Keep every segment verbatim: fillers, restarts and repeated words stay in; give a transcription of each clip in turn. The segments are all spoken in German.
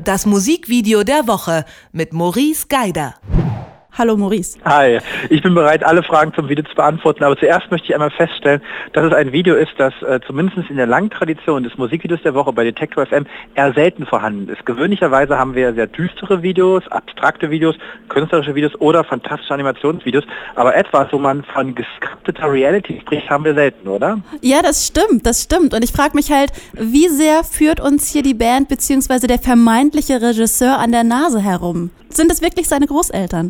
Das Musikvideo der Woche mit Maurice Geider. Hallo Maurice. Hi, ich bin bereit, alle Fragen zum Video zu beantworten, aber zuerst möchte ich einmal feststellen, dass es ein Video ist, das äh, zumindest in der langen Tradition des Musikvideos der Woche bei Detektor F M eher selten vorhanden ist. Gewöhnlicherweise haben wir sehr düstere Videos, abstrakte Videos, künstlerische Videos oder fantastische Animationsvideos, aber etwas, wo man von geskripteter Reality spricht, haben wir selten, oder? Ja, das stimmt, das stimmt. Und ich frage mich halt, wie sehr führt uns hier die Band bzw. der vermeintliche Regisseur an der Nase herum? Sind es wirklich seine Großeltern?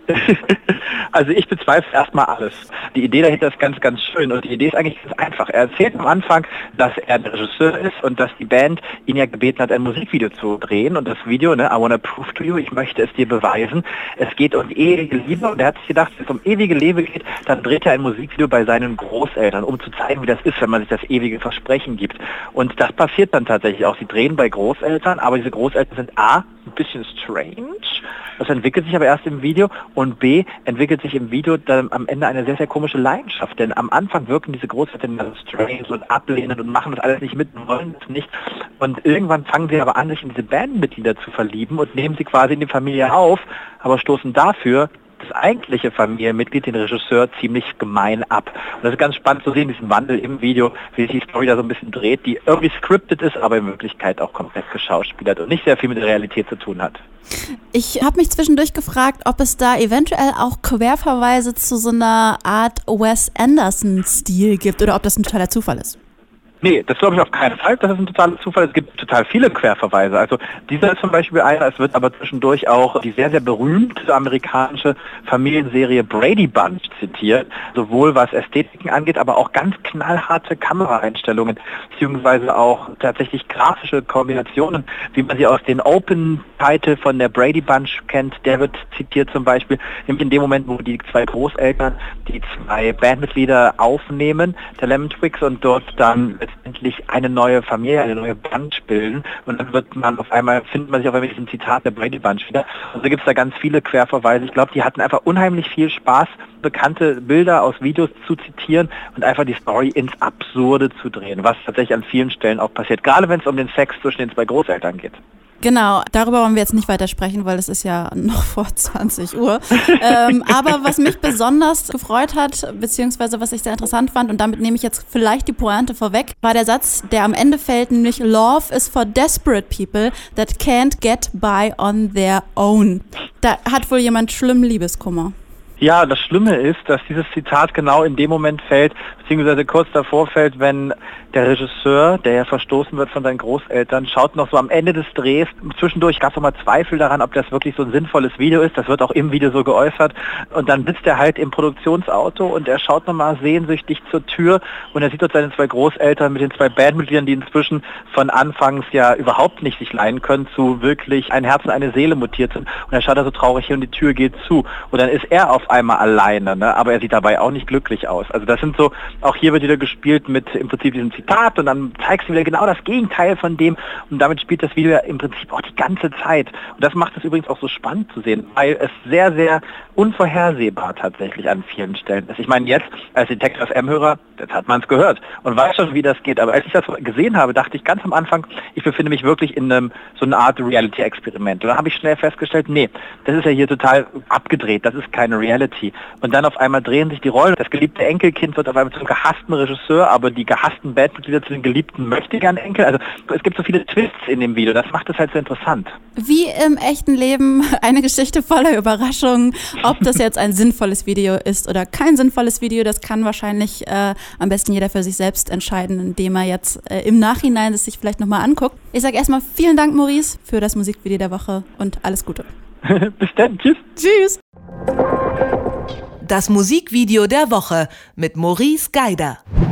Also ich bezweifle erstmal alles. Die Idee dahinter ist ganz, ganz schön und die Idee ist eigentlich ganz einfach. Er erzählt am Anfang, dass er der Regisseur ist und dass die Band ihn ja gebeten hat, ein Musikvideo zu drehen und das Video, ne, I wanna prove to you, ich möchte es dir beweisen. Es geht um ewige Liebe und er hat sich gedacht, wenn es um ewige Liebe geht, dann dreht er ein Musikvideo bei seinen Großeltern, um zu zeigen, wie das ist, wenn man sich das ewige Versprechen gibt. Und das passiert dann tatsächlich auch. Sie drehen bei Großeltern, aber diese Großeltern sind A, ein bisschen strange, das entwickelt sich aber erst im Video, und B, entwickelt sich im Video dann am Ende eine sehr, sehr komische Leidenschaft, denn am Anfang wirken diese Großeltern also strange und ablehnend und machen das alles nicht mit, wollen das nicht, und irgendwann fangen sie aber an, sich in diese Bandmitglieder zu verlieben und nehmen sie quasi in die Familie auf, aber stoßen dafür das eigentliche Familienmitglied, den Regisseur, ziemlich gemein ab. Und das ist ganz spannend zu sehen, diesen Wandel im Video, wie sich die Story da so ein bisschen dreht, die irgendwie scripted ist, aber in Wirklichkeit auch komplett geschauspielert und nicht sehr viel mit der Realität zu tun hat. Ich habe mich zwischendurch gefragt, ob es da eventuell auch Querverweise zu so einer Art Wes Anderson-Stil gibt oder ob das ein totaler Zufall ist. Nee, das glaube ich auf keinen Fall, das ist ein totaler Zufall. Es gibt total viele Querverweise. Also dieser ist zum Beispiel einer, es wird aber zwischendurch auch die sehr, sehr berühmte amerikanische Familienserie Brady Bunch zitiert, sowohl was Ästhetiken angeht, aber auch ganz knallharte Kameraeinstellungen, beziehungsweise auch tatsächlich grafische Kombinationen, wie man sie aus den Open-Title von der Brady Bunch kennt, der wird zitiert zum Beispiel, nämlich in dem Moment, wo die zwei Großeltern die zwei Bandmitglieder aufnehmen, der Lemon Twigs, und dort dann letztendlich eine neue Familie, eine neue Bunch bilden, und dann wird man auf einmal, findet man sich auf einmal mit diesem Zitat der Brady Bunch wieder. Und so gibt es da ganz viele Querverweise. Ich glaube, die hatten einfach unheimlich viel Spaß, bekannte Bilder aus Videos zu zitieren und einfach die Story ins Absurde zu drehen, was tatsächlich an vielen Stellen auch passiert, gerade wenn es um den Sex zwischen den zwei Großeltern geht. Genau, darüber wollen wir jetzt nicht weiter sprechen, weil es ist ja noch vor zwanzig Uhr. ähm, aber was mich besonders gefreut hat, beziehungsweise was ich sehr interessant fand, und damit nehme ich jetzt vielleicht die Pointe vorweg, war der Satz, der am Ende fällt, nämlich Love is for desperate people that can't get by on their own. Da hat wohl jemand schlimmen Liebeskummer. Ja, das Schlimme ist, dass dieses Zitat genau in dem Moment fällt, beziehungsweise kurz davor fällt, wenn der Regisseur, der ja verstoßen wird von seinen Großeltern, schaut noch so am Ende des Drehs. Zwischendurch gab es nochmal Zweifel daran, ob das wirklich so ein sinnvolles Video ist. Das wird auch im Video so geäußert. Und dann sitzt er halt im Produktionsauto und er schaut nochmal sehnsüchtig zur Tür und er sieht dort seine zwei Großeltern mit den zwei Bandmitgliedern, die inzwischen von Anfangs ja überhaupt nicht sich leiden können, zu wirklich ein Herz und eine Seele mutiert sind. Und er schaut da so traurig hin und die Tür geht zu. Und dann ist er auf einmal alleine, ne? Aber er sieht dabei auch nicht glücklich aus. Also das sind so, auch hier wird wieder gespielt mit im Prinzip diesem Zitat und dann zeigst du wieder genau das Gegenteil von dem, und damit spielt das Video ja im Prinzip auch die ganze Zeit. Und das macht es übrigens auch so spannend zu sehen, weil es sehr, sehr unvorhersehbar tatsächlich an vielen Stellen ist. Ich meine, jetzt als Detektor F M-Hörer, jetzt hat man es gehört und weiß schon, wie das geht. Aber als ich das gesehen habe, dachte ich ganz am Anfang, ich befinde mich wirklich in einem so eine Art Reality-Experiment. Und dann habe ich schnell festgestellt, nee, das ist ja hier total abgedreht, das ist keine Reality. Und dann auf einmal drehen sich die Rollen. Das geliebte Enkelkind wird auf einmal zum gehassten Regisseur, aber die gehassten Bandmitglieder zu den geliebten Möchtegern-Enkel. Also es gibt so viele Twists in dem Video, das macht es halt so interessant. Wie im echten Leben eine Geschichte voller Überraschungen. Ob das jetzt ein sinnvolles Video ist oder kein sinnvolles Video, das kann wahrscheinlich äh, am besten jeder für sich selbst entscheiden, indem er jetzt äh, im Nachhinein es sich vielleicht nochmal anguckt. Ich sage erstmal vielen Dank, Maurice, für das Musikvideo der Woche und alles Gute. Bis dann, tschüss. Tschüss. Das Musikvideo der Woche mit Maurice Geider.